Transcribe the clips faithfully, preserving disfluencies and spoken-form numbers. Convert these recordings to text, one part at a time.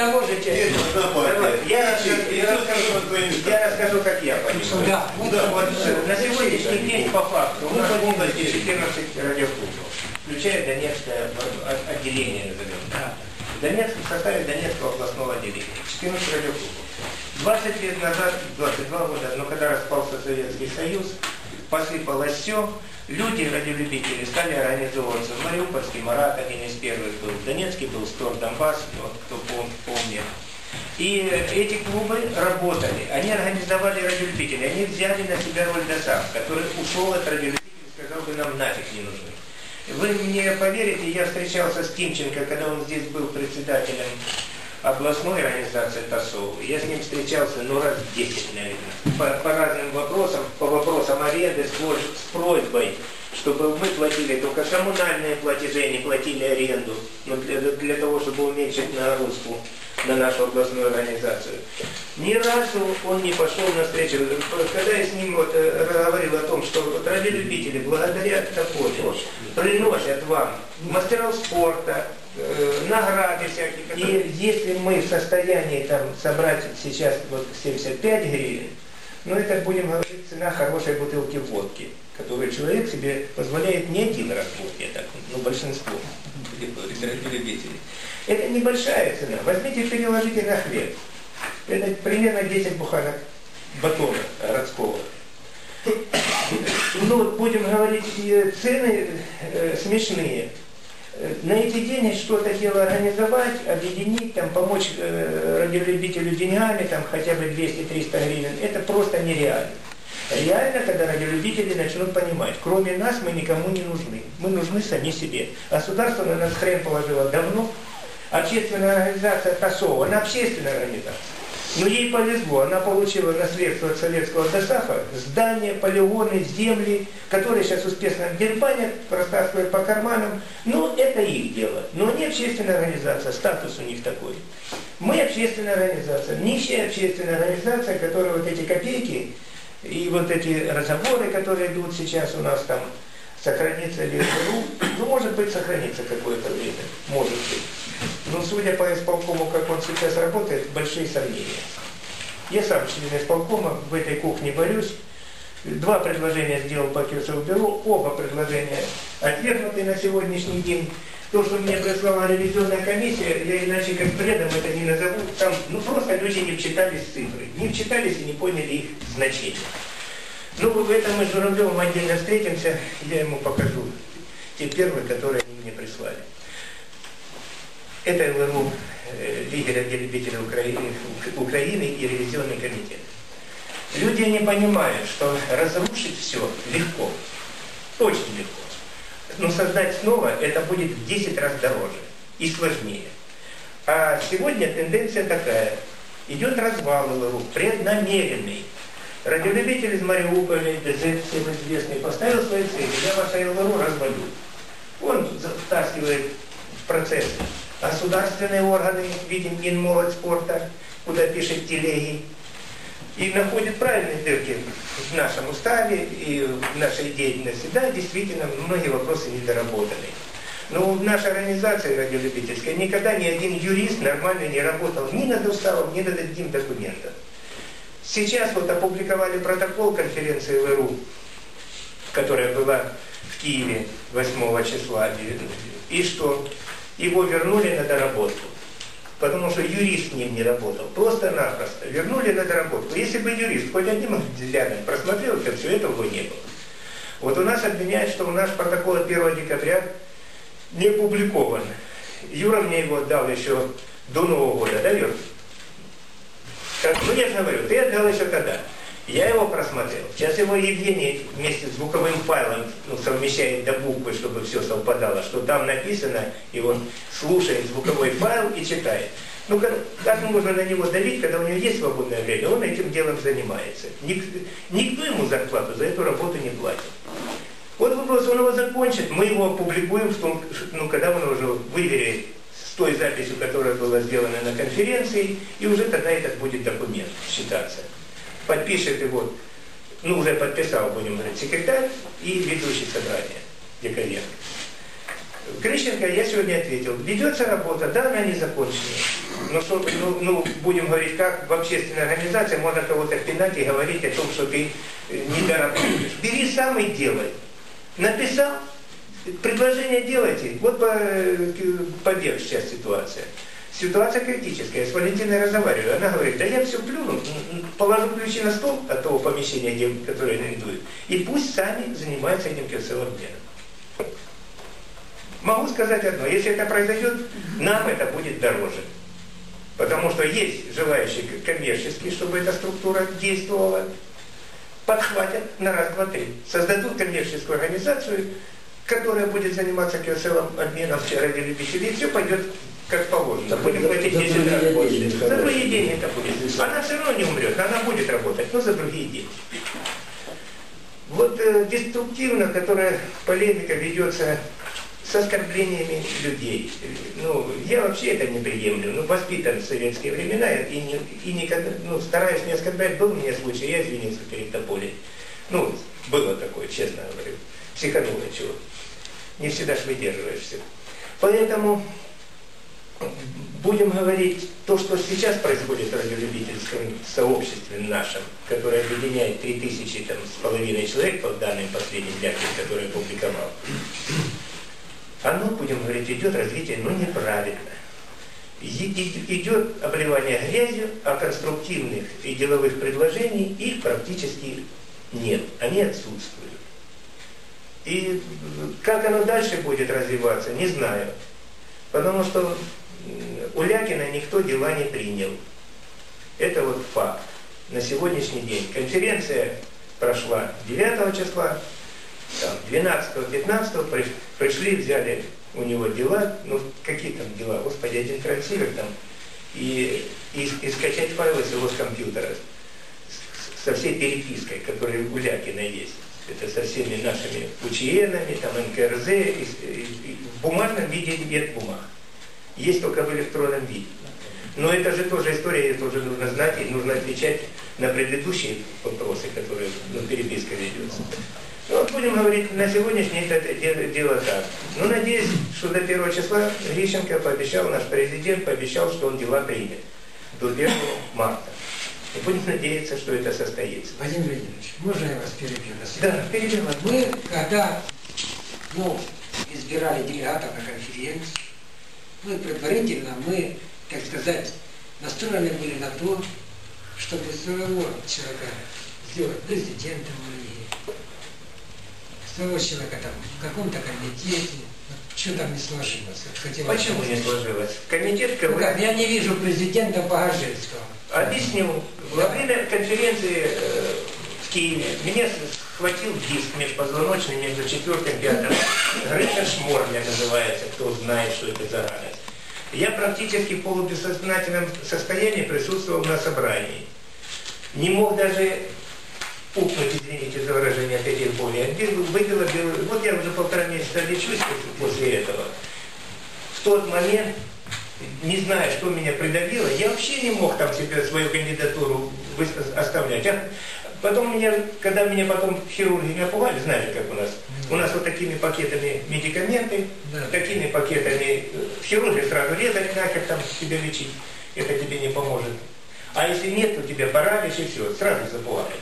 того же части. Я расскажу, как я понимаю. На сегодняшний день, по факту, у нас в области четырнадцать радиоклубов, включая Донецкое отделение, назовем. Донецк в составе Донецкого областного отделения. четырнадцать радиоклубов. двадцать лет назад, двадцать два года, но когда распался Советский Союз, посыпалось все, люди, радиолюбители, стали организовываться. В Мариупольский Марат один из первых был, в Донецке был Стор Донбасс, вот, кто помнит. И эти клубы работали, они организовали радиолюбителей, они взяли на себя роль ДОСААФ, который ушел от радиолюбителей и сказал, вы нам нафиг не нужны. Вы мне поверите, я встречался с Тимченко, когда он здесь был председателем областной организации ТАСОВ. Я с ним встречался, ну, раз десять, наверное, по, по разным вопросам, по вопросам аренды, с, с просьбой, чтобы мы платили только коммунальные платежи, не платили аренду, ну, для, для того, чтобы уменьшить нагрузку на нашу областную организацию. Ни разу он не пошел на встречу. Когда я с ним вот, говорил о том, что вот, радиолюбители благодаря такой приносят вам мастеров спорта, э, награды всякие. И если мы в состоянии там собрать сейчас вот семьдесят пять гривен, ну это, будем говорить, цена хорошей бутылки водки, которую человек себе позволяет не один раз в год, я так, ну большинство радиолюбителей. Это небольшая цена. Возьмите и переложите на хлеб. Это примерно десять буханок батона городского. Ну вот будем говорить, цены э, смешные. На эти деньги что-то дело организовать, объединить, там, помочь э, радиолюбителю деньгами, там хотя бы двести-триста гривен, это просто нереально. Реально, когда радиолюбители начнут понимать, кроме нас мы никому не нужны. Мы нужны сами себе. Государство на нас хрен положило давно. Общественная организация ТАСОВ, она общественная организация. Но ей повезло, она получила наследство от советского ДОСААФа здания, полигоны, земли, которые сейчас успешно дербанят, растаскивают по карманам. Ну, это их дело. Но они общественная организация, статус у них такой. Мы общественная организация, нищая общественная организация, которая вот эти копейки и вот эти разговоры, которые идут сейчас у нас там, сохранится ли РУ, ну, может быть, сохранится какое-то время, может быть. Но судя по исполкому, как он сейчас работает, большие сомнения. Я сам член исполкома, в этой кухне борюсь. Два предложения сделал по Кирсову-Бюро, оба предложения отвергнуты на сегодняшний день. То, что мне прислала ревизионная комиссия, я иначе как бредом это не назову, там ну, просто люди не вчитались в цифры, не вчитались и не поняли их значение. Ну, в этом мы с Журавлевым отдельно встретимся, я ему покажу те первые, которые они мне прислали. Это ЛРУ, э, Лига радиолюбителей Украины, Украины и ревизионный комитет. Люди не понимают, что разрушить все легко, очень легко. Но создать снова это будет в десять раз дороже и сложнее. А сегодня тенденция такая. Идет развал ЛРУ, преднамеренный. Радиолюбитель из Мариуполя, ДЗ, всем известный, поставил свои цели. Я ваше ЛРУ развалю. Он втаскивает в процесс государственные органы, видим, Минмолодьспорта, куда пишет телеги, и находит правильные дырки в нашем уставе и в нашей деятельности. Да, действительно, многие вопросы недоработаны. Но в нашей организации радиолюбительской никогда ни один юрист нормально не работал ни над уставом, ни над одним документом. Сейчас вот опубликовали протокол конференции ЛРУ, которая была в Киеве восьмого числа. И что? Его вернули на доработку. Потому что юрист с ним не работал. Просто-напросто. Вернули на доработку. Если бы юрист хоть одним взглядом просмотрел, то все этого бы не было. Вот у нас обвиняют, что у нас протокол от первого декабря не опубликован. Юра мне его отдал еще до Нового года, да, Юр? Ну, я же говорю, ты отдал еще тогда. Я его просмотрел. Сейчас его Евгений вместе с звуковым файлом ну, совмещает до буквы, чтобы все совпадало, что там написано, и он слушает звуковой файл и читает. Ну, как, как можно на него давить, когда у него есть свободное время, он этим делом занимается. Ник, никто ему зарплату за эту работу не платит. Вот вопрос, он его закончит, мы его опубликуем, в том, ну, когда он уже выверяет с той записью, которая была сделана на конференции, и уже тогда этот будет документ считаться. Подпишет его, ну уже подписал, будем говорить, секретарь и ведущий собрания Яковенко. Грищенко я сегодня ответил. Ведется работа, да, она не закончена. Но что, ну, ну, будем говорить, как в общественной организации можно кого-то пинать и говорить о том, что ты не доработаешь. Бери сам и делай. Написал, предложение делайте. Вот побег сейчас ситуация. Ситуация критическая. Я с Валентиной разговариваю. Она говорит, да я все плюну, положу ключи на стол от того помещения, которое арендуют, и пусть сами занимаются этим кирсовым обменом. Могу сказать одно. Если это произойдет, нам это будет дороже. Потому что есть желающие коммерческие, чтобы эта структура действовала. Подхватят на раз, два, три. Создадут коммерческую организацию, которая будет заниматься кирсовым обменом ради любителей, и все пойдет как положено. Будем платить десять раз больше. За другие деньги это будет. Она все равно не умрет, она будет работать, но за другие деньги. Вот э, деструктивно, которая полемика ведется с оскорблениями людей. Ну, я вообще это не приемлю. Ну, воспитан в советские времена и, не, и никогда, ну, стараюсь не оскорблять. Был у меня случай, я извинился перед Тополей. Ну, было такое, честно говорю. Психануло чего. Не всегда ж выдерживаешься. Поэтому будем говорить, то, что сейчас происходит в радиолюбительском сообществе нашем, которое объединяет три тысячи там, с половиной человек, по данным последним Лякин, который я публиковал, оно, будем говорить, идет развитие, но неправильно. Идет обливание грязью, а конструктивных и деловых предложений их практически нет, они отсутствуют. И как оно дальше будет развиваться, не знаю. Потому что у Лякина никто дела не принял. Это вот факт. На сегодняшний день конференция прошла девятого числа, двенадцатого-пятнадцатого пришли, взяли у него дела, ну какие там дела, господи, один трансивер там, и, и, и скачать файлы с его с компьютера, с, со всей перепиской, которая у Лякина есть. Это со всеми нашими УЧНами, там эн ка эр зэ, и, и, и в бумажном виде нет бумаг. Есть только в электронном виде. Но это же тоже история, это уже нужно знать, и нужно отвечать на предыдущие вопросы, которые, ну, переписка ведется. Ну, вот будем говорить, на сегодняшний день это дело, дело так. Ну, надеюсь, что до первого числа Грищенко пообещал, наш президент пообещал, что он дела примет до первого марта. И будем надеяться, что это состоится. Владимир Владимирович, можно я вас перебью? Да, перебью. Мы, когда ну, избирали делегатов на конференцию, мы предварительно, мы, так сказать, настроены были на то, чтобы своего человека сделать президентом или своего человека там в каком-то комитете. Что там не сложилось? Вот почему не сложилось? Комитет КВ... Ну как, я не вижу президента Погожельского. Объясню. Во время конференции э, в Киеве меня схватил диск межпозвоночный между четвертым и пятым. Грыжа шморля называется, кто знает, что это за радость. Я практически в полубессознательном состоянии присутствовал на собрании. Не мог даже пукнуть, извините за выражение, от этих болей. Выпила белую... Вот я уже полтора месяца лечусь после этого. В тот момент, не зная, что меня придавило, я вообще не мог там себе свою кандидатуру оставлять. А потом меня, когда меня потом хирурги не опували, знаете, как у нас, у нас вот такими пакетами медикаменты, да. Такими пакетами хирурги сразу резать, нахер там тебя лечить, это тебе не поможет. А если нет, то тебя паралич и все, сразу запугают.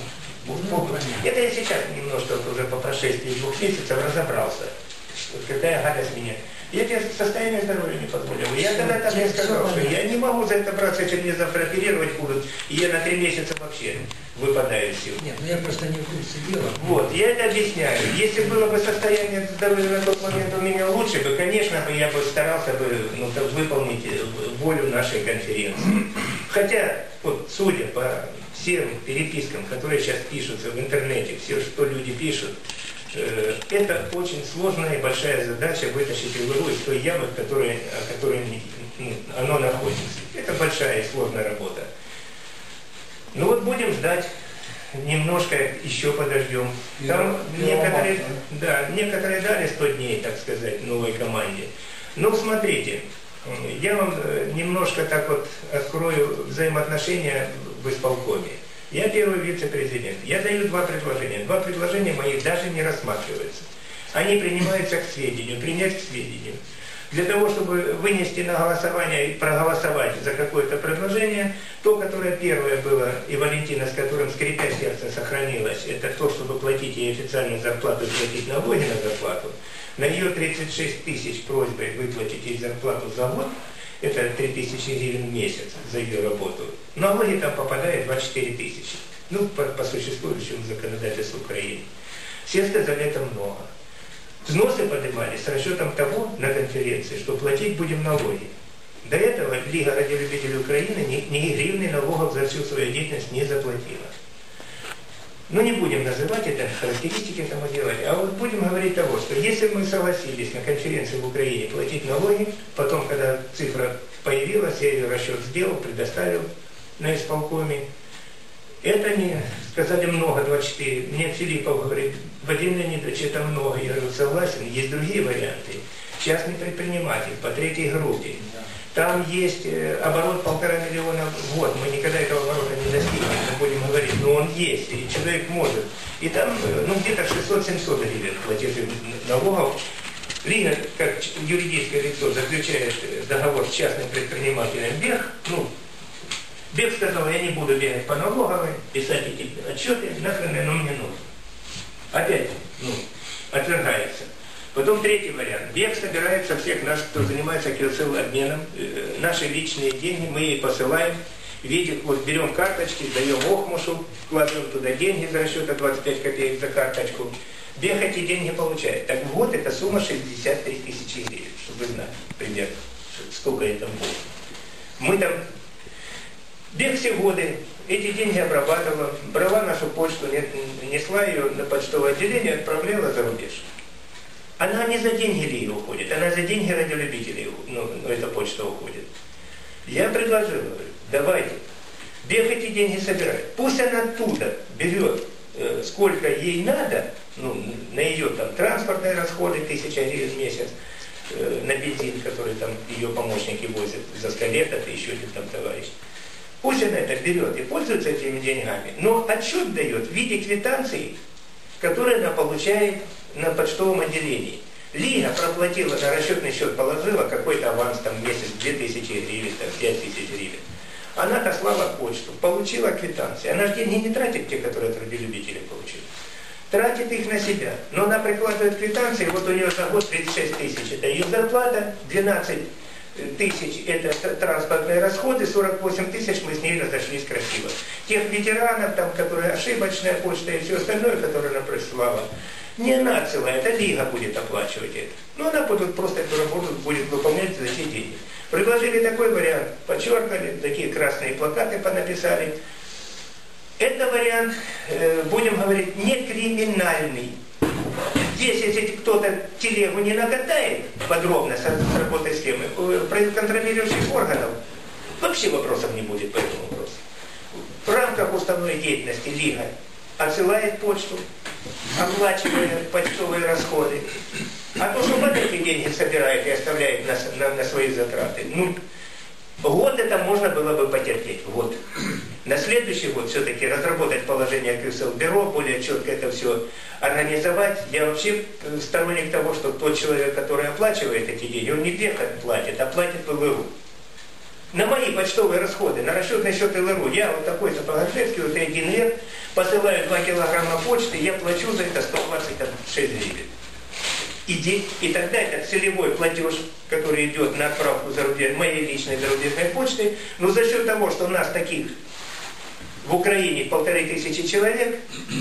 Ну, это я сейчас немножко уже по прошествии двух месяцев разобрался. Вот какая гадость меня. Я тебе состояние здоровья не позволил. Я тогда так и сказал, что я не могу за это браться, если мне завтра оперировать будут, и я на три месяца вообще выпадаю из сил. Нет, ну я просто не в курсе дела. Вот, я это объясняю. Если было бы состояние здоровья на тот момент у меня лучше, бы, конечно, бы я бы старался бы, ну, так, выполнить волю нашей конференции. Хотя, вот, судя по всем перепискам, которые сейчас пишутся в интернете, все, что люди пишут, это очень сложная и большая задача вытащить ИЛРУ из той ямы, в которой, в которой ну, оно находится. Это большая и сложная работа. Ну вот будем ждать, немножко еще подождем. Там некоторые, да, некоторые дали сто дней, так сказать, новой команде. Ну смотрите, я вам немножко так вот открою взаимоотношения в исполкоме. Я первый вице-президент. Я даю два предложения. Два предложения моих даже не рассматриваются. они принимаются к сведению, принять к сведению. Для того, чтобы вынести на голосование и проголосовать за какое-то предложение, то, которое первое было, и Валентина, с которым, скрипя сердце, сохранилось, это то, чтобы платить ей официальную зарплату и платить налоги на зарплату. На ее тридцать шесть тысяч просьбой выплатить ей зарплату за год, это три тысячи гривен в месяц за ее работу. Налоги там попадает двадцать четыре тысячи. Ну, по, по существующему законодательству Украины. Все сказали, это много. Взносы поднимались с расчетом того на конференции, что платить будем налоги. До этого Лига радиолюбителей Украины ни, ни гривны налогов за всю свою деятельность не заплатила. Но не будем называть это, характеристики этому делать, а вот будем говорить того, что если мы согласились на конференции в Украине платить налоги, потом, когда цифра появилась, я ее расчет сделал, предоставил на исполкоме, это не, сказали, много, двадцать четыре. Мне Филиппов говорит, Вадим Леонидович, это много. Я говорю, согласен, есть другие варианты. Частный предприниматель по третьей группе. Там есть оборот полтора миллиона в год. Мы никогда этого оборота не достигнем, мы будем говорить, но он есть, и человек может. И там, ну, где-то шестьсот-семьсот гривен платежи налогов. Лига, как юридическое лицо, заключает договор с частным предпринимателем БЕХ, ну, Бег сказал, я не буду бегать по налоговой, писать эти отчеты, нахрен оно мне нужно. Опять, ну, отвергается. Потом третий вариант. Бег собирает со всех нас, кто занимается КСЛ-обменом, э, наши личные деньги, мы ей посылаем, видим, вот берем карточки, даем Охмушу, вкладываем туда деньги за расчета двадцать пять копеек за карточку. Бег эти деньги получает. Так вот, эта сумма шестьдесят три тысячи гривен, чтобы вы знали примерно, сколько это будет. Мы там... Бег все годы эти деньги обрабатывала, брала нашу почту, несла ее на почтовое отделение, отправляла за рубеж. Она не за деньги Лиги уходит, она за деньги радиолюбителей, ну, эта почта уходит. Я предложил, говорю, давайте, Бег эти деньги собирает. Пусть она оттуда берет, э, сколько ей надо, ну, на ее там транспортные расходы, тысяча гривен в месяц, э, на бензин, который там ее помощники возят, за сто лет, это еще один там товарищ. Пусть она это берет и пользуется этими деньгами, но отчет дает в виде квитанции, которую она получает на почтовом отделении. Лига проплатила, на расчетный счет положила какой-то аванс, там, месяц, две тысячи гривен, там, пять тысяч гривен. Она отослала почту, получила квитанции. Она же деньги не тратит, те, которые от радиолюбителей получили. Тратит их на себя. Но она прикладывает квитанции, вот у нее за год тридцать шесть тысяч. Это ее зарплата, двенадцать тысяч это транспортные расходы, сорок восемь тысяч мы с ней разошлись красиво. Тех ветеранов, там, которые ошибочная почта и все остальное, которое она присылала, не она целая, это Лига будет оплачивать это. Но она будет просто эту работу будет выполнять за эти деньги. Предложили такой вариант, подчеркнули, такие красные плакаты понаписали. Это вариант, э, будем говорить, не криминальный. Здесь, если кто-то телегу не накатает подробно с, с работой схемы, контролирующих органов, вообще вопросов не будет по этому вопросу. В рамках уставной деятельности Лига отсылает почту, оплачивает почтовые расходы. А то, что вот эти деньги собирает и оставляет на, на, на свои затраты, ну, год это можно было бы потерпеть, год. На следующий год все-таки разработать положение КСЛ-бюро, более четко это все организовать. Я вообще сторонник того, что тот человек, который оплачивает эти деньги, он не БЕХ платит, а платит в ЛРУ. На мои почтовые расходы, на расчетный счет ЛРУ, я вот такой-то Погоршевский, вот один лет, посылаю два килограмма почты, я плачу за это сто двадцать шесть гривен. И, и тогда это целевой платеж, который идет на отправку зарубеж, моей личной зарубежной почты, но за счет того, что у нас таких в Украине полторы тысячи человек,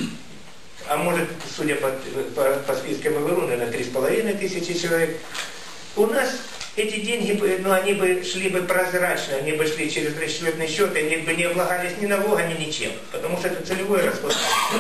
а может, судя по, по, по спискам ЛРУ, наверное, три с половиной тысячи человек, у нас эти деньги, ну, они бы шли бы прозрачно, они бы шли через расчетный счет, они бы не облагались ни налогами, ничем, потому что это целевой расход.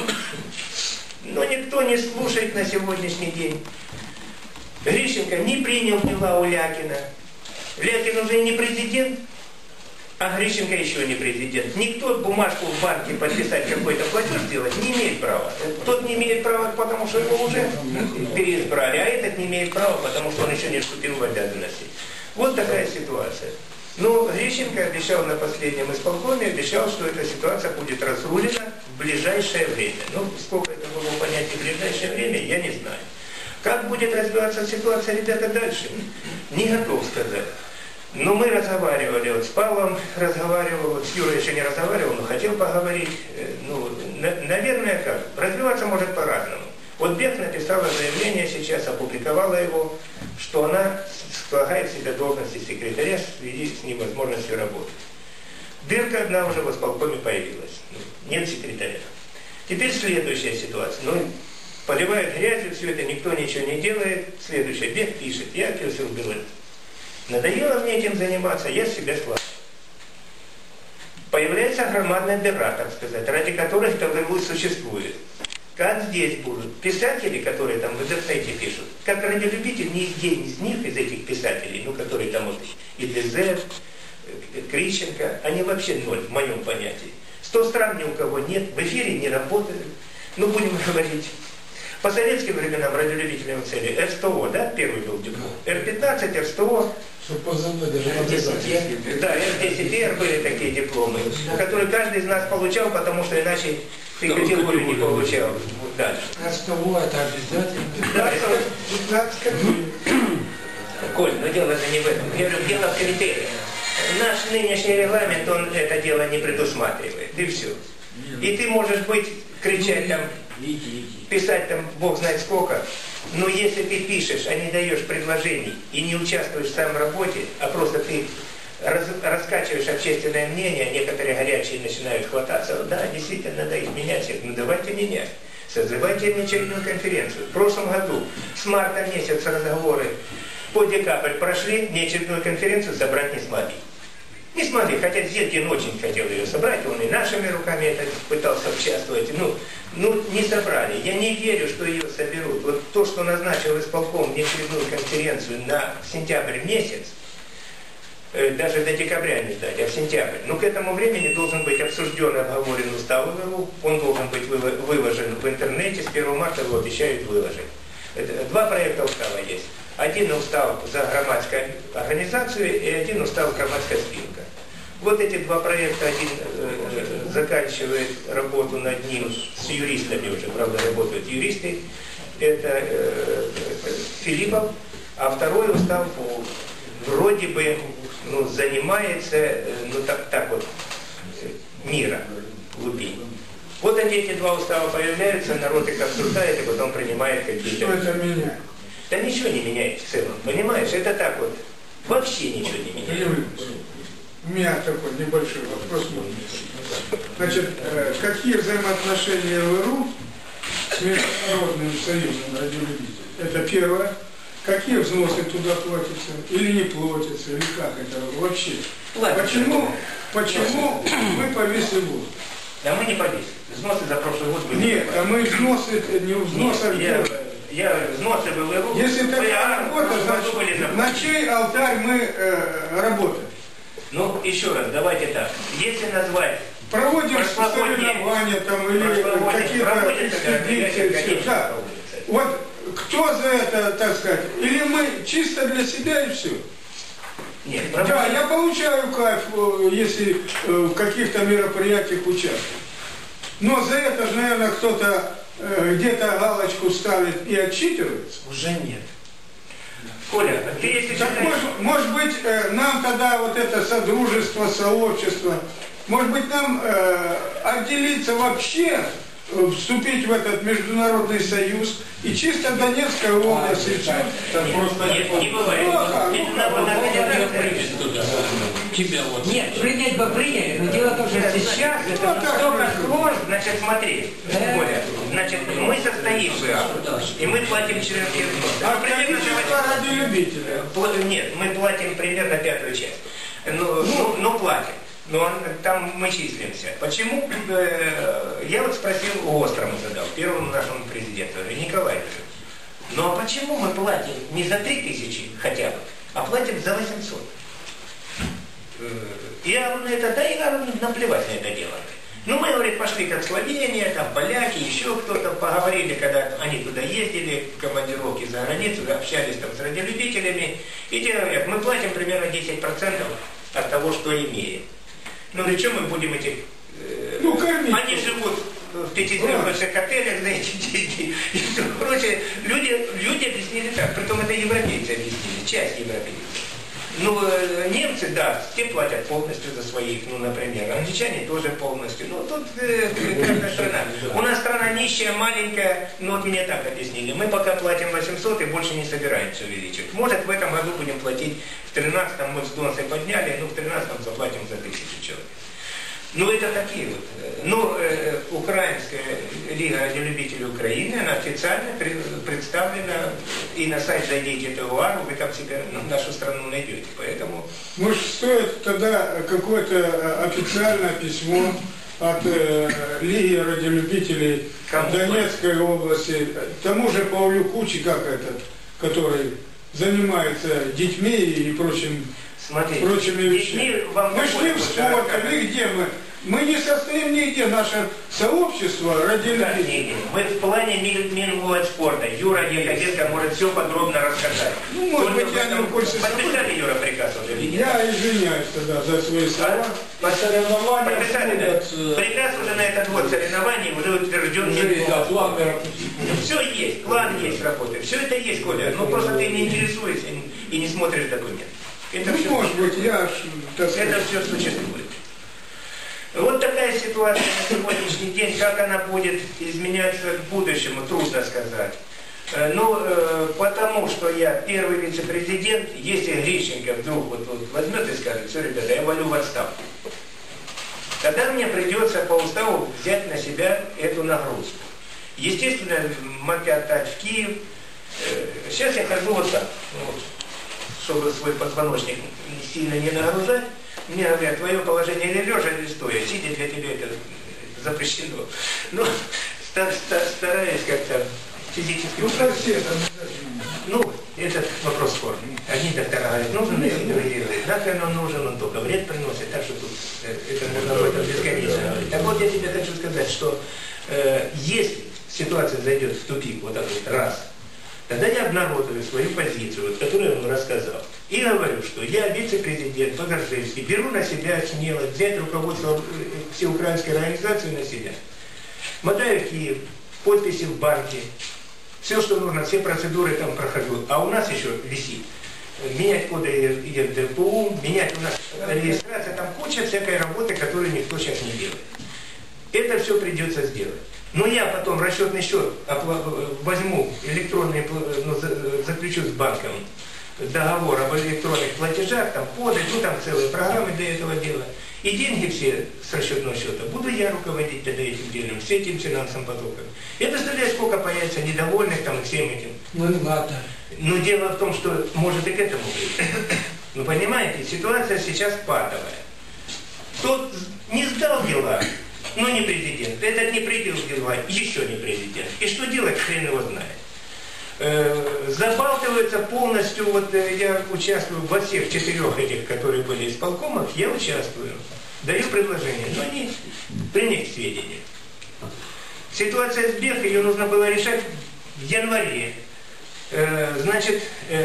Но никто не слушает на сегодняшний день. Грищенко не принял дела у Лякина. Лякин уже не президент, а Грищенко еще не президент. Никто бумажку в банке подписать, какой-то платеж сделать не имеет права. Тот не имеет права, потому что его уже переизбрали, а этот не имеет права, потому что он еще не вступил в обязанности. Вот такая ситуация. Но Грищенко обещал на последнем исполкоме, обещал, что эта ситуация будет разрулена в ближайшее время. Ну, сколько это было понятие в ближайшее время, я не знаю. Как будет развиваться ситуация, ребята, дальше? Не готов сказать. Но мы разговаривали, вот с Павлом разговаривал, вот с Юрой еще не разговаривал, но хотел поговорить. Ну, на, наверное, как? Развиваться может по-разному. Вот Бех написала заявление сейчас, опубликовала его, что она слагает себя должности секретаря в связи с невозможностью работать. Дырка одна уже в исполкоме появилась. Нет секретаря. Теперь следующая ситуация. Ну, поливают грязью, все это, никто ничего не делает. Следующее. Бех пишет: я Кирсил Белый. Надоело мне этим заниматься, я себя слаб. Появляется громадная дыра, так сказать, ради которых ТВ существует. Как здесь будут писатели, которые там в интернете пишут, как радиолюбитель, ни один из них, из этих писателей, ну, которые там вот и Длезет, Крищенко, они вообще ноль в моем понятии. Сто стран ни у кого нет, в эфире не работают. Ну, будем говорить. По советским временам радиолюбителям цели эр сто о, да, первый был диплом. эр пятнадцать, эр сто о. эр десять, да, эр десять эр были такие дипломы, которые каждый из нас получал, потому что иначе ты категорию не получал. Дальше. эр сто о это обязательно. Да, пятнадцать. Коль, но дело же не в этом. Я говорю, дело в критериях. Наш нынешний регламент, он это дело не предусматривает. И все. И ты можешь быть, кричать там, писать там бог знает сколько, но если ты пишешь, а не даешь предложений и не участвуешь в самой работе, а просто ты раз, раскачиваешь общественное мнение, некоторые горячие начинают хвататься, да, действительно, надо их менять, всех, ну давайте менять. Созывайте очередную конференцию. В прошлом году с марта месяца разговоры по декабрь прошли, неочередную конференцию собрать не смогли. Не смогли, хотя Зелькин очень хотел ее собрать, он и нашими руками это пытался участвовать. Ну, ну, не собрали. Я не верю, что ее соберут. Вот то, что назначил исполком неочередную конференцию на сентябрь месяц, э, даже до декабря не ждать, а в сентябрь. Но к этому времени должен быть обсужден и обговорен устав ВВУ, он должен быть выложен в интернете, с первого марта его обещают выложить. Это, два проекта устава есть. Один устав за громадскую организацию и один устав громадская спилка. Вот эти два проекта, один э, заканчивает работу над ним с юристами уже, правда, работают юристы, это э, Филиппов, а второй устав вроде бы ну, занимается, э, ну так, так вот, мира, глубин. Вот они, эти два устава появляются, народ их обсуждает и потом принимает какие-то... Что это меняет? Да ничего не меняет в целом, понимаешь? Это так вот, вообще ничего не меняет. У меня такой небольшой вопрос. Значит, какие взаимоотношения ВРУ с Международным союзом радиолюбителей? Это первое. Какие взносы туда платятся? Или не платятся? Или как это вообще? Платится. Почему, почему мы повесили воздух? Да мы не повесили. Взносы за прошлый год были. Нет, а мы взносы, не взносы делаем. Я взносы в ВРУ. Если такая работа, значит, на чей алтарь мы э, работаем? Ну, еще раз, давайте так. Если назвать... Проводим соревнования там или какие-то экспедиции. Да. Вот кто за это, так сказать? Или мы чисто для себя и все? Нет, да, я получаю кайф, если в каких-то мероприятиях участвую. Но за это же, наверное, кто-то где-то галочку ставит и отчитывается. Уже нет. Коля, ты если так считаешь... может, может быть, нам тогда вот это содружество, сообщество, может быть, нам э, отделиться вообще, вступить в этот международный союз и чисто Донецкая область решать. Нет, не бывает. Тебя вот. Нет, принять бы приняли, но дело в том, что сейчас это настолько сложно, значит, смотри, Коля, значит, мы состоим в ИА, и мы платим членские взносы. А количество радиолюбителей? Нет, мы платим примерно пятую часть. Ну, ну, ну платим. Но там мы числимся. Почему? Я вот спросил у Острому задал, первому нашему президенту, Николаевичу. Ну а почему мы платим не за три тысячи хотя бы, а платим за восемьсот? Я говорю, это, да, я говорю, наплевать на это дело. Ну, мы, говорит, пошли как Словения, там поляки, еще кто-то, поговорили, когда они туда ездили, в командировки за границу, общались там с радиолюбителями, и те говорят, мы платим примерно десять процентов от того, что имеем. Ну, для чего мы будем этих... Э, ну, кормить. Они живут в пятизвездочных отелях за эти деньги и все прочее. Люди, люди объяснили так, притом это европейцы объяснили, часть европейцев. Ну, немцы, да, те платят полностью за своих, ну, например, англичане тоже полностью. Ну, тут э, каждая страна. У нас страна нищая, маленькая, ну, вот мне так объяснили. Мы пока платим восемьсот и больше не собираемся увеличивать. Может, в этом году будем платить, в тринадцатом мы с Донцей подняли, ну, в тринадцатом заплатим за тысячу человек. Ну, это такие вот. Ну, э, Украинская лига радиолюбителей Украины, она официально представлена, и на сайт зайдите ТОАР, вы там себе нашу страну найдете. Поэтому... Может, стоит тогда какое-то официальное письмо от э, Лиги радиолюбителей Донецкой области, тому же Павлю Кучи, как этот, который занимается детьми и прочим, Смотрите, прочими вещами. Мы шли в спорт, или где мы? Мы не состоим нигде, наше сообщество радиолюбителей. Мы в плане Минмолодь спорта. Юра Ехаденко может все подробно рассказать. Ну, может быть, я не в курсе. Подписали, Юра, приказ уже? Я извиняюсь тогда за свои слова. По соревнованиям подписали, да? Приказ уже на этот год соревнований уже утвержден. Все есть, план есть работы. Все это есть, Коля. Но просто ты не интересуешься и не смотришь документы. Это ну, все, может быть, я... Это все существует. Вот такая ситуация на сегодняшний день, как она будет изменяться к будущему, трудно сказать. Ну, потому что я первый вице-президент, если Грищенко вдруг вот, вот возьмет и скажет, все, ребята, я валю в отставку, тогда мне придется по уставу взять на себя эту нагрузку. Естественно, могу отдать в Киев. Сейчас я хожу вот так, вот, чтобы свой позвоночник сильно не нагружать. Мне говорят, твое положение или лежа, или стоя, сидя для тебя это запрещено. Но стараюсь как-то физически... Ну, совсем. Ну, это вопрос спорный. Одни доктора говорят, нужен, и другие говорят, нахрен он нужен, он только вред приносит, так что тут это можно об этом бесконечно говорить. Так вот, я тебе хочу сказать, что э, если ситуация зайдет в тупик, вот так вот, раз, тогда я обнародую свою позицию, вот, которую я вам рассказал. И говорю, что я вице-президент Погоржевский, беру на себя смелость взять руководство всеукраинской организации на себя. Мотаю в Киев, подписи в банке, все, что нужно, все процедуры там прохожу. А у нас еще висит. Менять коды ЕРДПУ, менять у нас регистрация, там куча всякой работы, которую никто сейчас не делает. Это все придется сделать. Но я потом расчетный счет возьму, электронный, ну, заключу с банком договор об электронных платежах, там коды, ну там целые программы для этого дела. И деньги все с расчетного счета буду я руководить тогда этим делом, все этим финансовым потоком. Я представляю, сколько появится недовольных там всем этим. Ну и ладно. Но дело в том, что может и к этому быть. Ну понимаете, ситуация сейчас патовая. Тот не сдал дела, но не президент. Этот не придел дела, еще не президент. И что делать, хрен его знает. Забалтывается полностью, вот я участвую во всех четырех этих, которые были исполкомов, я участвую, даю предложение, но они принять сведения. Ситуация с БЕХ, ее нужно было решать в январе. Значит,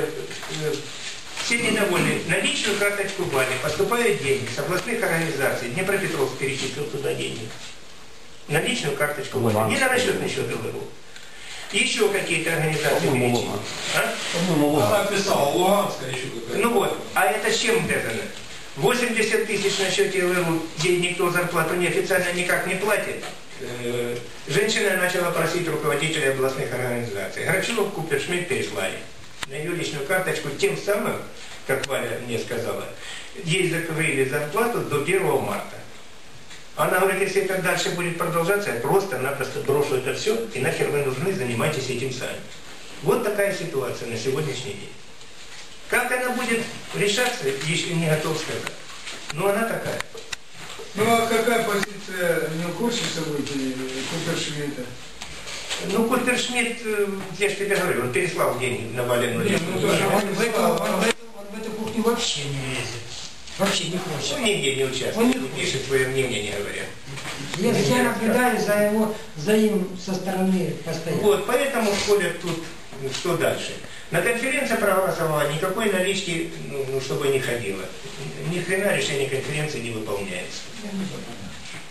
все недовольны. На личную карточку Вали поступают деньги с областных организаций. Днепропетровск перечислил туда деньги. На личную карточку Вали. И на расчетный счет ЛРУ. Еще какие-то организации перечислили. А? Она писала, Луганская еще какая-то. Ну вот, а это с чем связано? восемьдесят тысяч на счете ЛРУ, ей никто зарплату неофициально никак не платит. Женщина начала просить руководителей областных организаций. Грачев, Купершмидт переслали на ее личную карточку, тем самым, как Валя мне сказала, ей закрыли зарплату до первого марта. Она говорит, если это дальше будет продолжаться, я просто-напросто брошу это все, и нахер вы нужны, занимайтесь этим сами. Вот такая ситуация на сегодняшний день. Как она будет решаться, еще не готов сказать. Но она такая. Ну а какая позиция, не в курсе событий Купершмидта? Ну, Купершмидт, я же тебе говорю, он переслал деньги на Валену. Нет, ну, тоже, он, в эту, он, в эту, он в эту кухню вообще не лезет. Вообще не хочет. Он нигде не участвует, он не пишет свое мнение, не говоря. Я, я наблюдаю за его, за им со стороны постоянно. Вот, поэтому входят тут, что дальше. На конференции проголосовала, никакой налички, ну, чтобы не ходило. Ни хрена решение конференции не выполняется.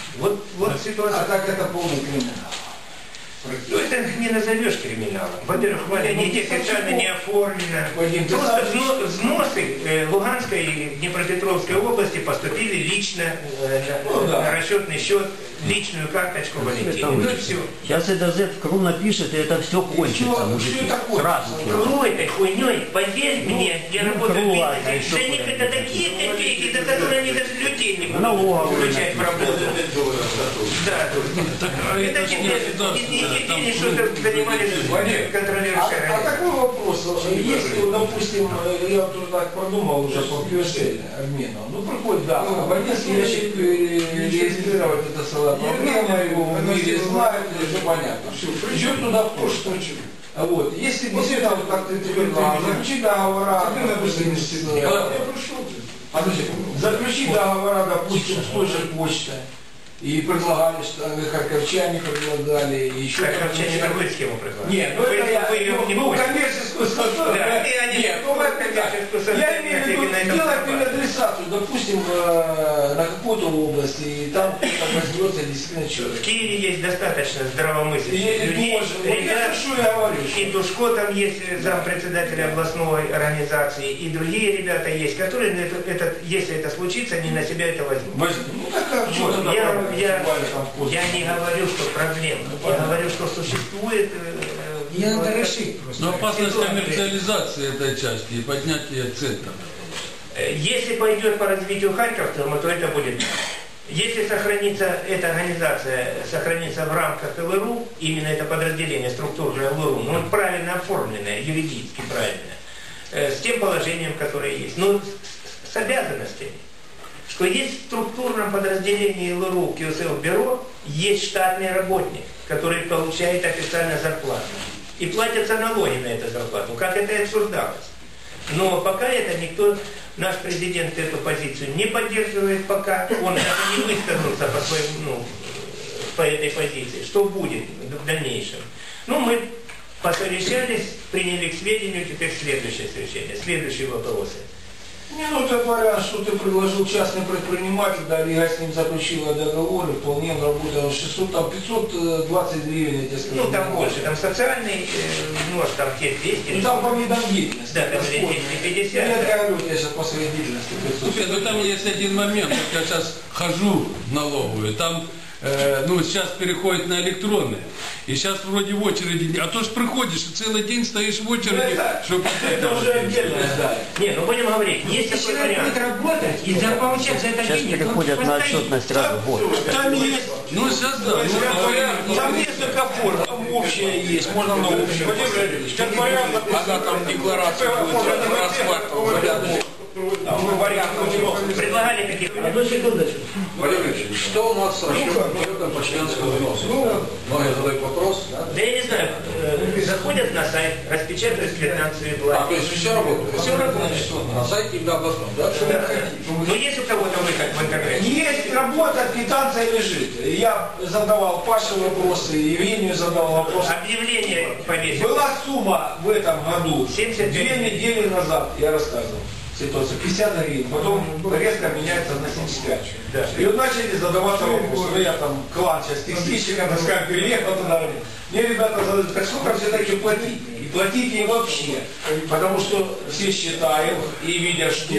Вот, вот ситуация. А так это полный криминал. Ну, это не назовешь криминалом. Во-первых, Валя, нигде официально не оформлено. Просто взно- взносы э, Луганской и Днепропетровской области поступили лично э, на, Ну, да. на расчетный счет, личную карточку Валентина. Ну и все. Сейчас это Z в Кру напишет, и это все кончится, всё- мужики. всё это кончится. Сразу. Кру этой хуйней, поверь мне, я работаю Кру, в ладно, бизнесе. ещё Для них это такие копейки, за которые они даже людей не будут Налоговые включать в работу. Да. Так, а Это это не же не- государственное, не- там, не- не что-то занимались Валерий, контролирующие А, а такой вопрос, если, вот, допустим, я вот уже так продумал уже по пи эс эль обмену, ну приходит, да, абонентский ящик регистрировать это целая проблема, его в мире знают, все понятно. Идет туда почту. Вот. Если действительно, вот как ты предлагал, заключить договора, допустим, с- Подожди, заключить договора, допустим, с той же почтой. И предлагали, что харьковчане предлагали, и еще... Харьковчане такую схему предлагали. Нет, ну Вы- это я, вы ее ну, не ну, поняли. коммерческую составляющую. Да, и они- Нет, ну, ну, это коммерческую так. Я составляющую имею в виду, на этом делать зарабатывать. переадресацию, допустим, э, на какую-то область, и там кто-то возьмется действительно В человек. Киеве есть достаточно здравомыслящих И людей, тоже, вот я ребят, что я говорю, и Душко там есть, зампредседателя областной организации, и другие ребята есть, которые, на это, это- если это случится, они на себя это возьмут. возьму. Ну так как, что Вот, тогда я, проблема? я, Буквально там после. я не говорю, что проблема. Я говорю, что существует... э, Ее надо вот, решить просто. Но опасность ситуация. коммерциализации этой части и поднятия центра. э, Если пойдет по развитию Харькова, то это будет... Если сохранится эта организация, сохранится в рамках эл эр у, именно это подразделение структурное эл эр у, ну, правильно оформленное, юридически правильно, э, с тем положением, которое есть, но с, с обязанностями, что есть в структурном подразделении эл эр у КСЛ-бюро, есть штатный работник, который получает официально зарплату. И платятся налоги на эту зарплату, как это и обсуждалось. Но пока это никто, наш президент эту позицию не поддерживает пока, он даже не высказался по, своему, ну, по этой позиции, что будет в дальнейшем. Ну, мы посовещались, приняли к сведению, теперь следующее совещание, следующие вопросы. Не, ну ты вариант, что ты предложил частный предприниматель, да, я с ним заключила договор, и вполне он работал шестьсот, там пятьсот двадцать гривен, я тебе скажу. Ну, там больше, там социальный э, взнос, там те двести. Ну там по видам деятельности. Да, там или двести пятьдесят. Я говорю, я сейчас по своей деятельности пятьсот. Слушай, ну там есть один момент, вот я сейчас хожу в налоговую, там, э, ну, сейчас переходит на электронные, и сейчас вроде в очереди, а то ж приходишь и целый день стоишь в очереди, Это- чтобы... Это уже отдельно, да. Не, ну будем говорить, есть Если такой человек вариант. будет работать и за получать за это Сейчас денег, переходят он на постоит. отчетность раз в год. Там есть, Ну, сейчас да. ну, там несколько форм, там общая есть, можно на общую. Как вариант, Она там декларацию будет раскладывать. вариант у него. Предлагали какие-то... Одну секундочку. Валерий Ильич, что у нас с расчетом по членскому взносу? Многие задают вопрос. Да я не знаю, э, заходят на сайт, распечатывают квитанцию и А, то платят. есть все работает? Все работает. На сайте именно областном, да? Ну есть у кого-то выход в интернете? Есть работа, квитанция лежит. Я задавал Паше вопросы, Евгению задавал вопросы. Объявление повесил. Была сумма в этом году, семьдесят две недели назад, я рассказывал, ситуация, пятьдесят гривен, потом резко меняется на семьдесят пять. Да. И вот начали задаваться вопросы, ну я там клан сейчас текстильщиком, таскаю приехал туда. Мне ребята задают, так сколько все-таки платить? И платить не вообще, потому что все считают и видят, что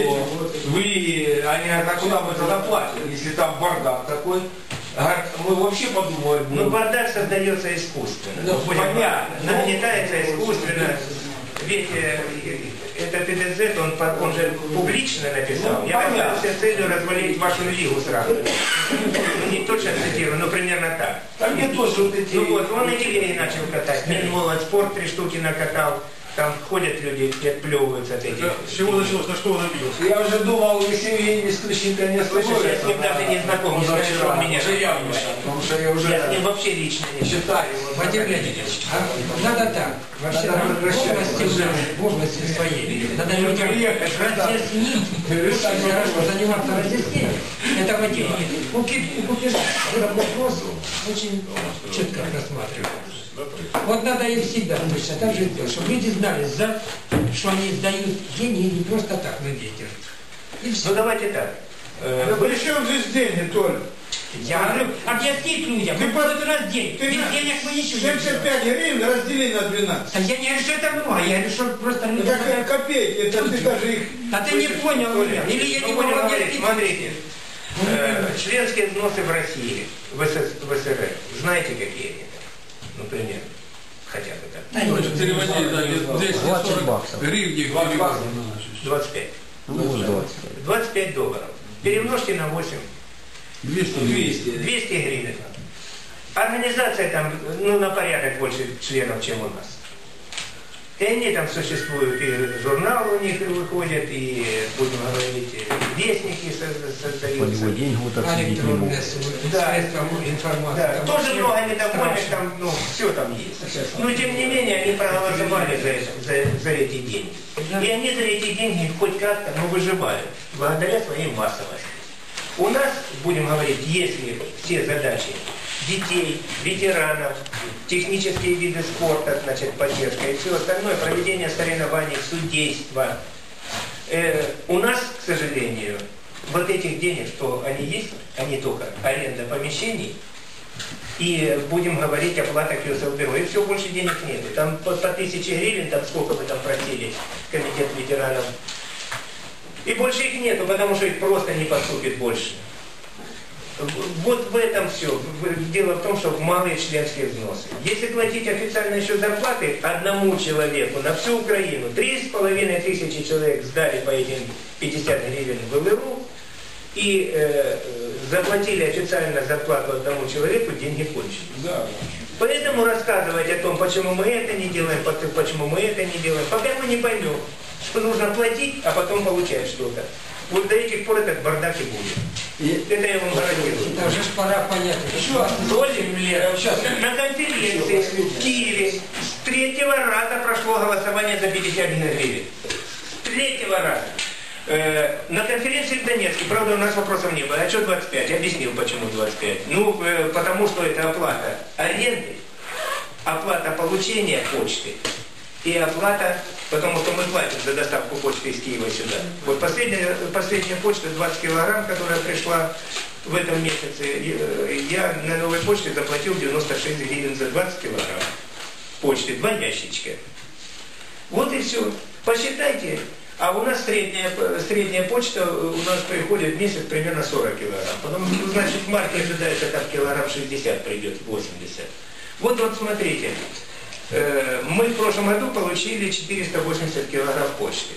вы, они говорят, а куда мы тогда платим, если там бардак такой? Говорят, мы вообще подумали, Ну бардак создается искусственно. Ну, Будем понятно. говорить. Нагнетается искусственно. Ведь э, этот пи ди зет, он, по- он же публично написал. Ну, Я понятно. поставил себе целью развалить вашу лигу сразу. Ну, не точно цитирую, но примерно так. Там мне тоже вот эти... Ну вот, он и деревья начал катать. Минмолод спорт три штуки накатал. Там ходят люди и отплевываются от этих. С чего началось, на что он обиделся? Я уже думал, если Евгений Скрыщенко не Слышишь, я с ним даже не знаком, не знаю, что он меня уже явно, потому что я уже Я с ним вообще лично не считаю его. Владимир Леонидович, а надо так, вообще Надо в прекращать. области, в области своей, надо людям Приехать, да. разъяснить, очень хорошо заниматься разъяснением этого дела. У Купежа этот вопрос очень четко рассматривается. Вот надо и всегда точно так же делать, чтобы люди знали, за, что они сдают деньги не просто так на ветер. И все. Ну давайте так. Э, Да вы- при чем здесь деньги, Толя? Я говорю, объяснить людям, Ты мы по- вот у нас день, Ты без на- денег мы ничего не семьдесят делаем. пять гривен раздели на двенадцать. Да я не говорю, что это много, я говорю, что просто люди... Это как копейки, это ты даже их... А ты не понял меня, или я не Ну, понял, смотрите, объяснить? смотрите. Э, членские взносы в России, в СС в СССР, знаете, какие они там? Например, хотя бы так. Ну, переводи, да, двести двадцать сорок баксов. гривен двадцать баксов. на наши счета. двадцать пять. Ну, может, двадцать. двадцать пять долларов. Перемножьте на восемь. двести. двести гривен. Организация там, ну, на порядок больше членов, чем у нас. И они там существуют, и журналы у них выходят, и, будем говорить, вестники со- По него создаются. деньги вот отсудить не могут. Электронные Да. средства информации. Да, Там тоже вообще много недовольных, страшно. там, ну, все там есть. Но, тем не менее, они проголосовали за, это- за, за эти деньги. И они за эти деньги хоть как-то, ну, выживают, благодаря своей массовости. У нас, будем говорить, если все задачи детей, ветеранов, технические виды спорта, значит, поддержка и все остальное, проведение соревнований, судейство. Э, у нас, к сожалению, вот этих денег, что они есть, они только аренда помещений и, будем говорить, оплата КСЛБРО. И все, больше денег нет. Там по, по тысяче гривен, там сколько вы там просили, комитет ветеранов. И больше их нету, потому что их просто не поступит больше. Вот в этом все. Дело в том, что малые членские взносы. Если платить официально еще зарплаты одному человеку на всю Украину, три с половиной тысячи человек сдали по этим пятьдесят гривен в ЛРУ и э, заплатили официально зарплату одному человеку, деньги кончились. Да. Поэтому рассказывать о том, почему мы это не делаем, почему мы это не делаем, пока мы не поймем, что нужно платить, а потом получать что-то. Вот до этих пор этот бардак и будет. И это я вам гарантирую. Это уже ж пора понять. Еще доли мне на конференции в Киеве с третьего раза прошло голосование за пятьдесят гривен. С третьего раза. Э, на конференции в Донецке, правда, у нас вопросов не было. А что двадцать пять? Я объяснил, почему двадцать пять. Ну, э, потому что это оплата аренды, оплата получения почты и оплата, потому что мы платим за доставку почты из Киева сюда. Вот последняя, последняя почта двадцать килограмм, которая пришла в этом месяце, я на новой почте заплатил девяносто шесть гривен за двадцать килограмм почты, два ящичка. Вот и все. Посчитайте. А у нас средняя, средняя почта у нас приходит в месяц примерно сорок килограмм. Потом, значит, в марте ожидается, там килограмм шестьдесят придет, восемьдесят. Вот, вот смотрите. Мы в прошлом году получили четыреста восемьдесят килограмм почты.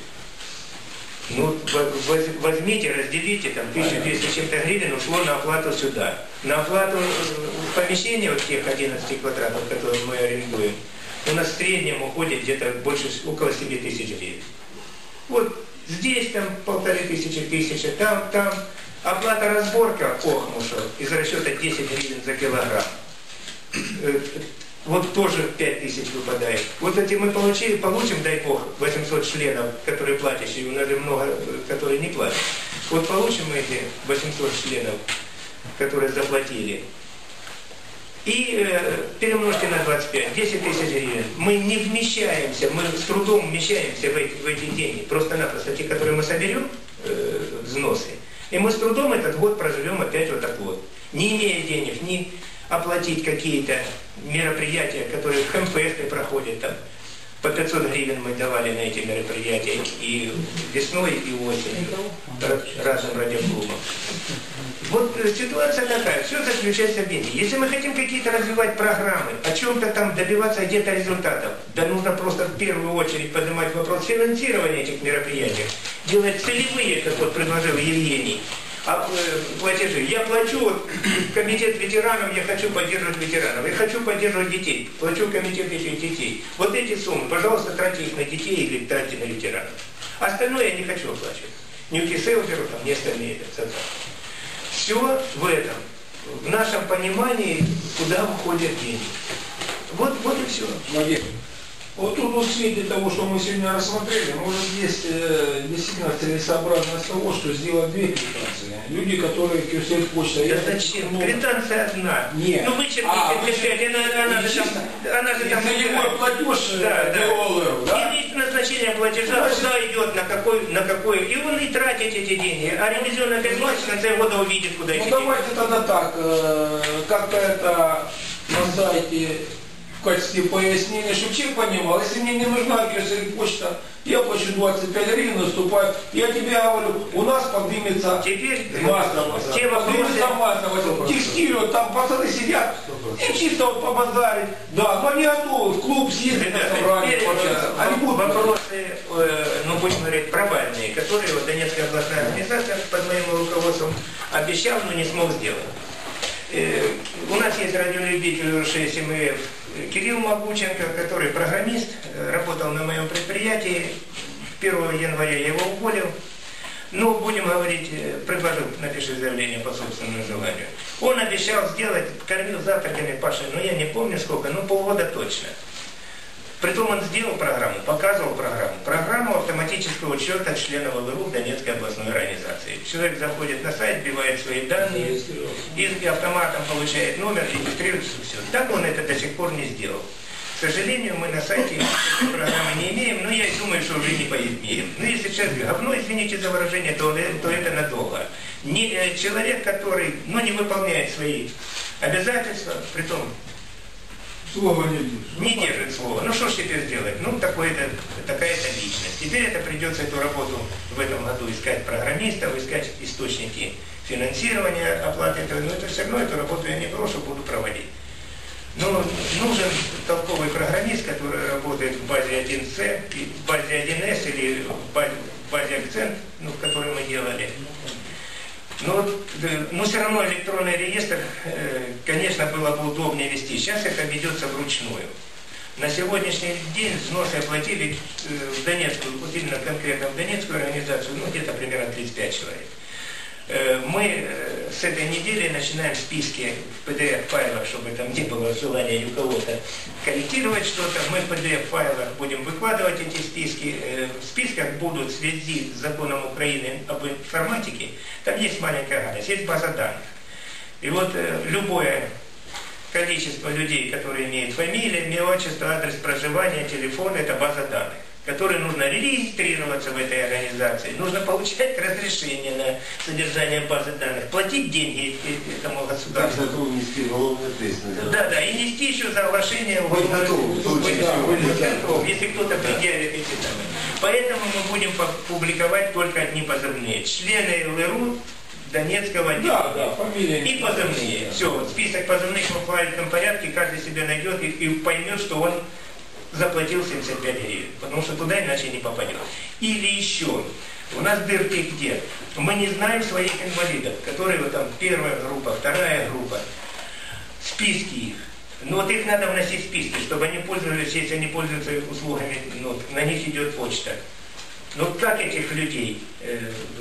Ну, возьмите, разделите, там тысяча двести с чем-то гривен ушло на оплату сюда. На оплату помещения вот тех одиннадцати квадратов, которые мы арендуем, у нас в среднем уходит где-то больше, около семи тысяч гривен. Вот здесь там полторы тысячи, тысяча, там, там. Оплата разборка охмушев из расчета десять гривен за килограмм. Вот тоже пять тысяч выпадает. Вот эти мы получили, получим, дай бог, восемьсот членов, которые платящие, у нас же много, которые не платят. Вот получим мы эти восемьсот членов, которые заплатили. И э, перемножьте на двадцать пять, десять тысяч гривен. Мы не вмещаемся, мы с трудом вмещаемся в эти, в эти деньги. Просто-напросто те, которые мы соберем, э, взносы. И мы с трудом этот год проживем опять вот так вот. Не имея денег, ни оплатить какие-то мероприятия, которые в МФС проходят там. По пятьсот гривен мы давали на эти мероприятия и весной, и осенью разным радиоклубам. Вот ситуация такая, все заключается в деньги. Если мы хотим какие-то развивать программы, о чем-то там добиваться где-то результатов, да нужно просто в первую очередь поднимать вопрос финансирования этих мероприятий, делать целевые, как вот предложил Евгений, а, э, платежи. Я плачу, вот, комитет ветеранов, я хочу поддерживать ветеранов, я хочу поддерживать детей, плачу комитет этих детей. Вот эти суммы, пожалуйста, тратьте их на детей или тратьте на ветеранов. Остальное я не хочу оплачивать. Ни у Киселберу, там, ни остальные. Все в этом, в нашем понимании, куда уходят деньги. Вот, вот и все. Владимир, вот тут вот в свете того, что мы сегодня рассмотрели, может есть э, действительно целесообразность того, что сделать две квитанции. люди, которые кюсель почта. Да зачем? Ну, квитанция одна. Нет. Ну вычеркните А, печать, она, она, же там, она же там... нулевой платеж Да, да. долларов, да? И есть назначение платежа, куда идет, на какой, на какой. И он и тратит эти деньги. А ревизионная комиссия в конце года увидит, куда Ну эти давайте тогда так, э, как-то это на сайте в качестве пояснения, чтобы человек понимал, если мне не нужна кюсель почта, я плачу двадцать пять гривен, наступаю, я тебе говорю, у нас поднимется Теперь массово, те вопросы... поднимется массово, текстиль, вот там пацаны сидят, и чисто вот побазарить, да, но они готовы в клуб съездить на собрание, Теперь, пообщаться. э, Они будут вопросы, э, ну будем говорить, провальные, которые вот Донецкая областная организация под моим руководством обещал, но не смог сделать. Э, у нас есть радиолюбитель РШ СМФ Кирилл Могученко, который программист, э, работал на моем предприятии. первого января я его уволил. Ну, будем говорить, э, предложил, напиши заявление по собственному желанию. Он обещал сделать, кормил завтраками Паши, ну я не помню сколько, ну полгода точно. Притом он сделал программу, показывал программу. Программу автоматического учета членов ЛРУ Донецкой областной организации. Человек заходит на сайт, вбивает свои данные, и автоматом получает номер, регистрируется, все. Так он это до сих пор не сделал. К сожалению, мы на сайте этой программы не имеем, но я думаю, что уже не поимеем. Ну, если сейчас говно, извините за выражение, то, то это надолго. Не, человек, который ну, не выполняет свои обязательства, притом Слово не держит. не держит слова. Ну что ж теперь сделать? Ну такая-то такая-то личность. Теперь это придется эту работу в этом году искать программистов, искать источники финансирования, оплаты этого. Но это все равно эту работу я не брошу, буду проводить. Но нужен толковый программист, который работает в базе один С, в базе один С или в базе, в базе Акцент, ну, в которой мы делали. Но, но все равно электронный реестр, конечно, было бы удобнее вести. Сейчас это ведется вручную. На сегодняшний день взносы оплатили в Донецкую, вот именно конкретно в Донецкую организацию, ну где-то примерно тридцать пять человек. Мы с этой недели начинаем списки в пи ди эф-файлах, чтобы там не было желания у кого-то корректировать что-то. Мы в пи ди эф-файлах будем выкладывать эти списки. В списках будут в связи с законом Украины об информатике. Там есть маленькая гадость, есть база данных. И вот любое количество людей, которые имеют фамилию, имя, отчество, адрес проживания, телефон, это база данных, которой нужно регистрироваться в этой организации, нужно получать разрешение на содержание базы данных, платить деньги этому государству. Да, да, и нести еще за оглашение уголовного, если кто-то предъявит эти данные. Поэтому мы будем публиковать только одни позывные. Члены ЛРУ Донецкого отдела. Да, да, фамилия. И позывные. Все, вот список позывных в алфавитном порядке, каждый себя найдет и, и поймет, что он заплатил семьдесят пять гривен, потому что туда иначе не попадет. Или еще, у нас дырки где? Мы не знаем своих инвалидов, которые вот там первая группа, вторая группа, списки их. Но вот их надо вносить в списки, чтобы они пользовались, если они пользуются услугами, ну, на них идет почта. Ну как этих людей, э,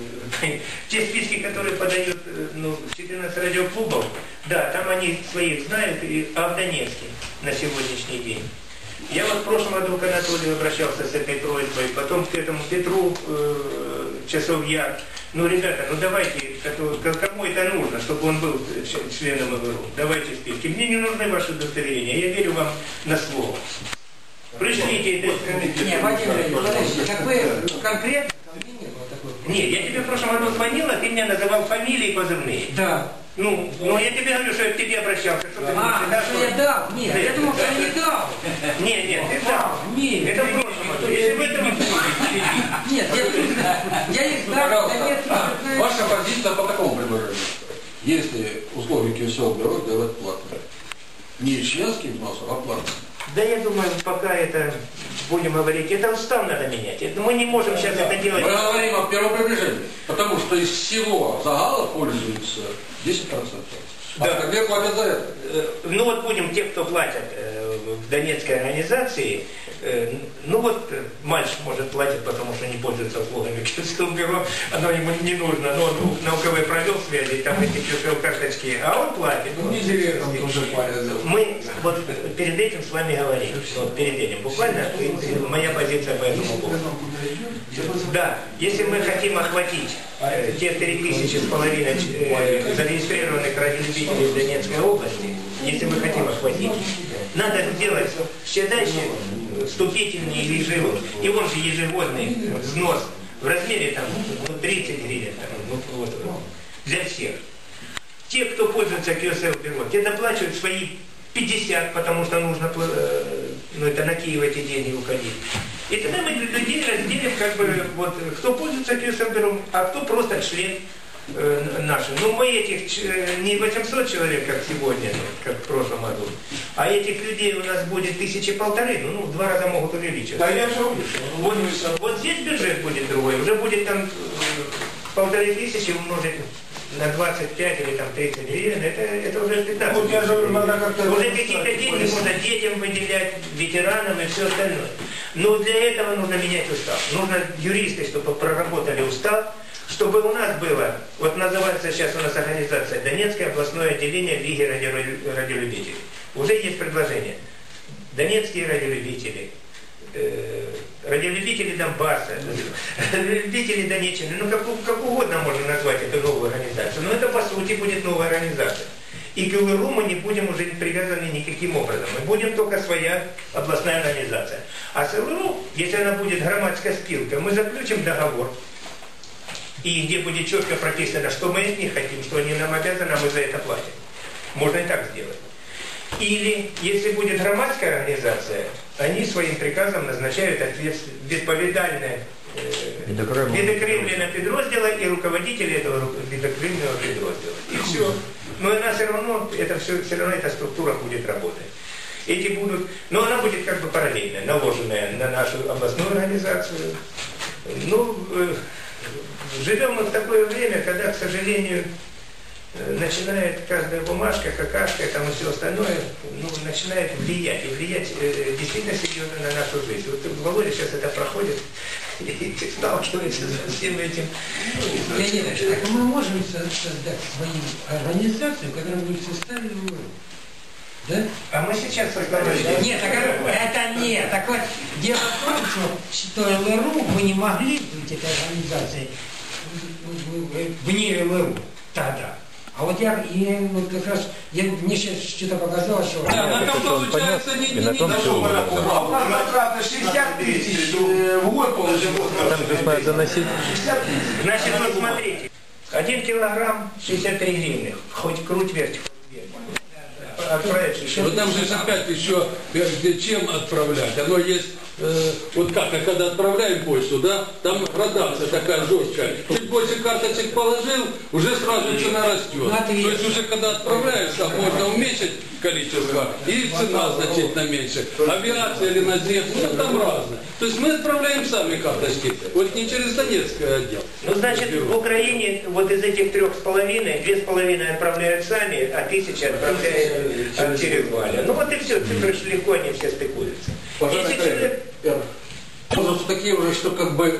те списки, которые подают э, ну, четырнадцать радиоклубов, да, там они своих знают, и, а в Донецке на сегодняшний день. Я вот в прошлом году к Анатолию обращался с этой просьбой, потом к этому Петру э, Часов Яр. Ну, ребята, ну давайте, кому это нужно, чтобы он был членом ЛРУ, давайте списки. Мне не нужны ваши удостоверения, я верю вам на слово. Пришлите это. Не, Владимир, подожди, так вы конкретно? Нет, я тебе в прошлом году звонил, а ты меня называл фамилии и позывные. Да. Ну, ну я тебе говорю, что я к тебе обращался. Что ты А, можешь, что я дал? Нет, я думал, что я не дал. Нет, нет, ты дал. Нет. Это в прошлом году. Если в этом году... Нет, я, я их дал, Пожалуйста, да нет. а, ваша позиция по такому предложению? Если условия КСО берут, делать платно. Не членский взнос, а платно. Да я думаю, пока это, будем говорить, это устав надо менять. Это, мы не можем сейчас это делать. Мы говорим о первом приближении, потому что из всего загала пользуется десять процентов. Да. А где платят за это? Ну вот будем, те, кто платят, в донецкой организации, э, ну вот мальчик может платить, потому что не пользуется услугами Киевского бюро, оно ему не нужно, но он на УКВ провел связи, там эти КСЛ карточки, а он платит. Ну, не директором тоже платят. Мы вот перед этим с вами говорим, вот перед этим, буквально моя позиция по этому поводу. Да, если мы хотим охватить э, те три тысячи с половиной э, зарегистрированных радиолюбителей в Донецкой области, если мы хотим охватить, надо сделать все дальше вступительный или ежегодный, и он же ежегодный взнос в размере там, ну, тридцать гривен там, ну, вот, для всех. Те, кто пользуется КСЛ бюро, те доплачивают свои пятьдесят, потому что нужно, ну, это на Киев эти деньги уходить. И тогда мы людей разделим, как бы, вот, кто пользуется КСЛ бюро, а кто просто член э, наш. Ну, мы этих э, не восемьсот человек, как сегодня, ну, как в прошлом году, а этих людей у нас будет тысячи полторы, ну, ну в два раза могут увеличиться. Да, я же вот, вот здесь бюджет будет другой, уже будет там э, полторы тысячи умножить на двадцать пять или там тридцать гривен, это, это уже пятнадцать. Вот я же, надо как-то уже какие-то деньги можно детям выделять, ветеранам и все остальное. Но для этого нужно менять устав. Нужно юристы, чтобы проработали устав, чтобы у нас было, вот называется сейчас у нас организация Донецкое областное отделение Лиги радиолюбителей. Уже есть предложение. Донецкие радиолюбители, э, радиолюбители Донбасса, радиолюбители Донеччины, ну как, как угодно можно назвать эту новую организацию, но это по сути будет новая организация. И к ЛРУ мы не будем уже привязаны никаким образом, мы будем только своя областная организация. А с ЛРУ, если она будет громадская спилка, мы заключим договор, и где будет четко прописано, что мы от них хотим, что они нам обязаны, а мы за это платим. Можно и так сделать. Или, если будет громадская организация, они своим приказом назначают відповідальне відокремленное підрозділа и руководителя этого відокремленного підрозділа. И все. Но она все равно, это все, все равно эта структура будет работать. Эти будут, но она будет как бы параллельная, наложенная на нашу областную организацию. Ну, э, живем мы в такое время, когда, к сожалению, начинает каждая бумажка, какашка там и все остальное, ну, начинает влиять, и влиять э, действительно серьезно на нашу жизнь. Вот Володя сейчас это проходит и сталкивается со всем этим. Леонид, так мы можем создать свою организацию, которая будет в составе ЛРУ? Да? А мы сейчас создаем... Нет, так, это нет. Так вот, дело в том, что, что ЛРУ мы не могли быть этой организацией вне ЛРУ тогда. А вот я, я вот как раз, я, мне сейчас что-то показалось, что... Да, на том получается не, не, не дошел. Однократно шестьдесят тысяч в год положим. Там же надо доносить. Значит, вот смотрите, один килограмм шестьдесят три гривны, хоть круть верть. Отправить. Но там же опять еще чем отправлять. Оно есть, э, вот как, а когда отправляем почту, да, там градация такая жесткая. Чуть больше карточек положил, уже сразу цена растет. То есть уже когда отправляешь, там можно уменьшить количество, и цена значительно меньше. Авиация или наземная, ну там разное. То есть мы отправляем сами карточки, вот не через Донецкий отдел. Ну, значит, в Украине вот из этих трех с половиной, две с половиной отправляют сами, а тысяча отправляют а, через Валя. Ну вот и все, цифры легко они все стыкуются. Если человек... Такие уже, что как бы